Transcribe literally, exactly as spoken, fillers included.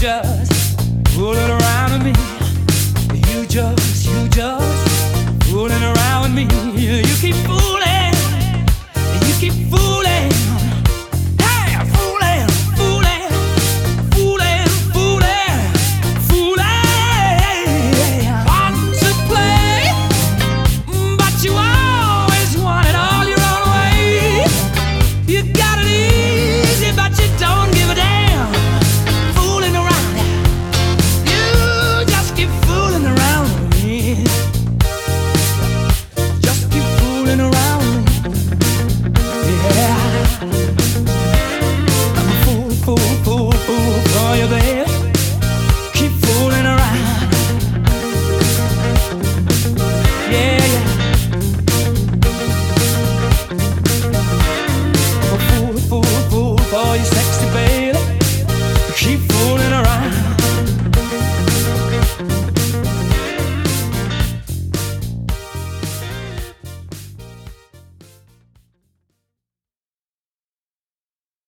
just fooling around with me. You just, you just fooling around with me. You keep fooling, you keep fooling. Hey, fooling, fooling, fooling, fooling, fooling. Want to play, but you always want it all your own way. You got it easy, but you don't give a damn. Fooling around, you just keep fooling around with me. Just keep fooling around with me. Yeah, I'm a fool, fool, fool, fool for you, babe. Keep fooling around. Yeah, yeah. I'm a fool, fool, fool for you,